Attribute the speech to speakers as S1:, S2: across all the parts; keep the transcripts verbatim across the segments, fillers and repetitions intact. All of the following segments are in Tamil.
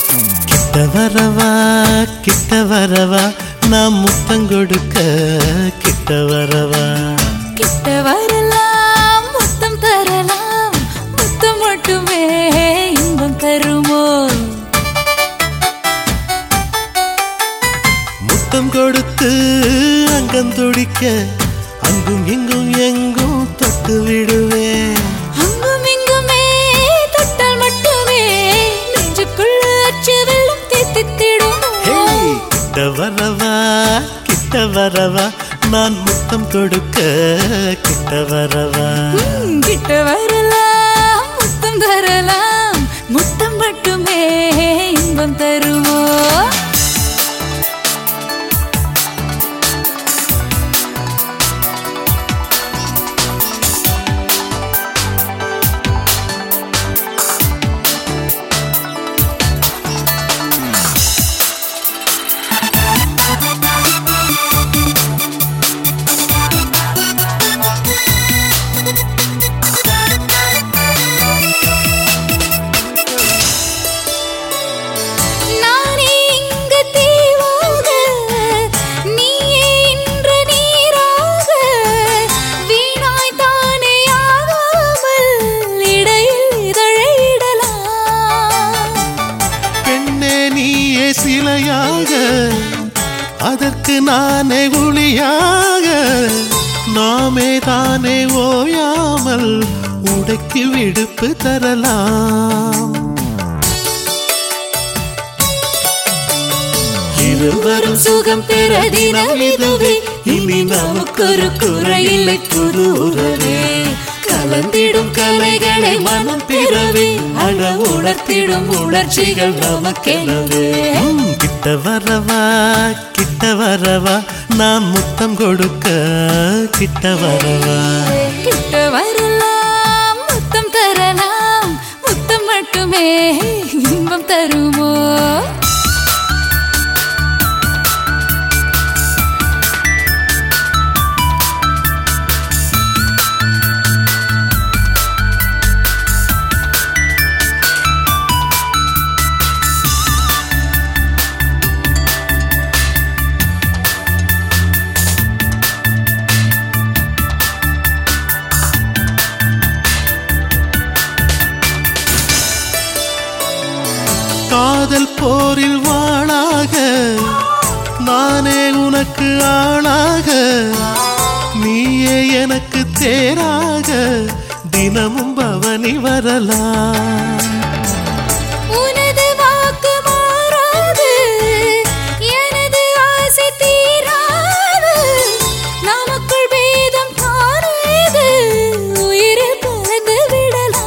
S1: கிட்ட வரவா கிட்ட வரவா நான் முத்தம் கொடுக்க கிட்ட வரவா
S2: கிட்ட வரலாம் முத்தம் தரலாம் முத்தம் மட்டுமே இன்பம் தருமோ
S1: முத்தம் கொடுத்து அங்கம் துடிக்க அங்கும் இங்கும் எங்கும் தொட்டு விடுவேன்
S2: அங்கும் இங்குமே தொட்டால் மட்டுமே நெஞ்சுக்குள்ள அச்சு வெள்ளம் தேத்தித்திடும்
S1: கிட்ட வரவா கிட்ட வரவா நான் முத்தம் கொடுக்க கிட்ட வரவா
S2: கிட்ட வரலாம் முத்தம் தரலாம் முத்தம் மட்டுமே இன்பம் தருமோ
S1: சிலையாக அதற்கு நானே ஒளியாக நாமே தானே ஓயாமல் உடைக்கு விடுப்பு தரலாம் இருவரும் சுகம் பெற தினம் இதுவே இனி நமக்கொரு குறையில்லை புது உறவே கலந்திடும் கலைகளை மனம் பிறவே அழ உணர்த்திடும் உணர்ச்சிகள் நமக்கெனவே கிட்ட வரவா கிட்ட வரவா நான் முத்தம் கொடுக்க கிட்ட வரவா
S2: கிட்ட வரலாம் முத்தம் தரலாம் முத்தம் மட்டுமே இன்பம் தருமோ
S1: காதல் போரில் வாழாக நானே உனக்கு ஆளாக நீயே எனக்கு தேராக தினமும் பவனி வரலாம்
S2: உனது வாக்கு மாறாது எனது ஆசை தீராது நமக்குள் வேதம் தானேது உயிரில் கலந்து விடலாம்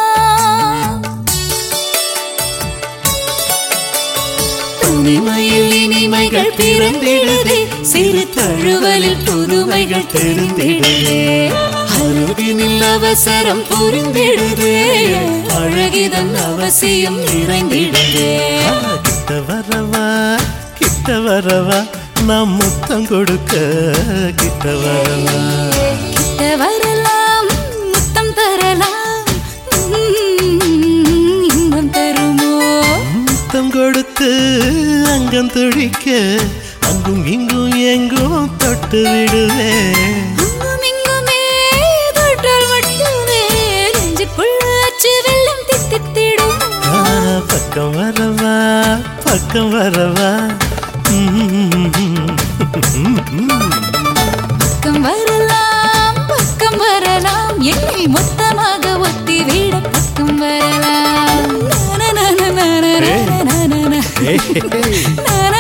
S2: துணிமையில் இனிமைகள் பிறந்திடுதே சிறு தழுவலில் புதுமைகள் தெரிந்திடுதே அருகினில் அவசரம் புரிந்திடுதே அழகிதன் அவசியம் நிறைந்திடுதே
S1: கிட்ட வரவா கிட்ட வரவா நாம் முத்தம் கொடுக்க கிட்ட வரவா
S2: கிட்ட வரலாம் முத்தம் தரலாம் இன்பம் தருமோ
S1: முத்தம் கொடுத்து அங்கம் துடிக்க அங்கும் இங்கும் எங்கும் தொட்டு விடுவேன்
S2: அங்கும் இங்குமே தொட்டால் மட்டுமே நெஞ்சுக்குள்ள அச்சு வெள்ளம் தித்தித்திடும்
S1: பக்கம் வரவா பக்கம் வரவா
S2: பக்கம் வரலாம் பக்கம் வரலாம் என்னை மொத்தமாக ஒத்தி விட பக்கம் வரலாம்